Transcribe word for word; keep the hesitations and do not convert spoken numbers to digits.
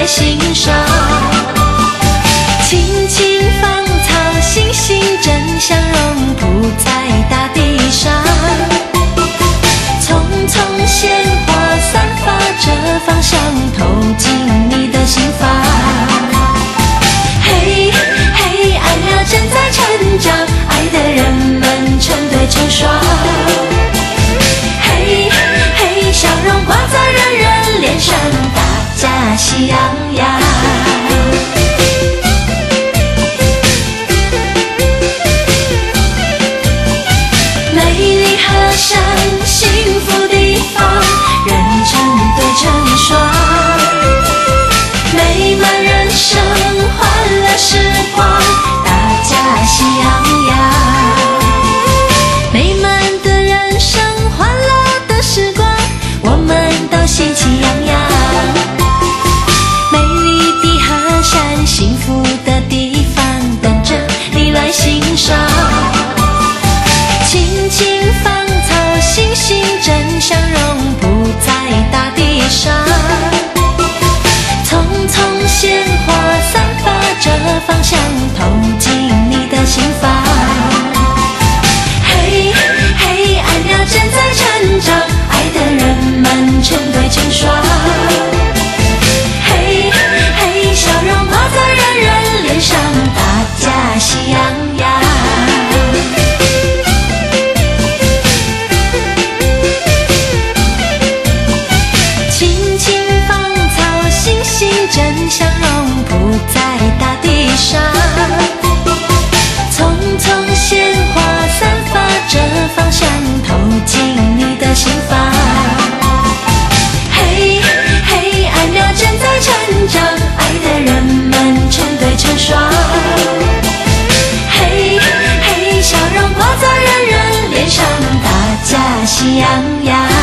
心上。青青芳草，星星正相融，铺在大地上。匆匆鲜花散发着芳香，透进你的心房。嘿嘿，爱呀正在成长，爱的人们成对成双。嘿嘿，笑容挂在人人脸上，大家喜洋洋。美丽河山，幸福地方，人成对成双。美满人生，欢乐时光，大家喜洋洋。美满的人生，欢乐的时光，我们都喜气洋洋。美丽的河山，幸福的地方，等着你来欣赏。青青芳草，星星正相融，铺在大地上。匆匆鲜花散发着芳香，透进你的心房。嘿嘿，爱呀正在成长，爱的人们成对成双。嘿嘿，笑容挂在人人脸上，大家喜洋洋。青青芳草，星星正相融，铺在大地上。匆匆鲜花散发着芳香，透进你的心房。嘿嘿，爱呀正在成长，爱的人们成对成双。嘿嘿，笑容挂在人人脸上，大家喜洋洋。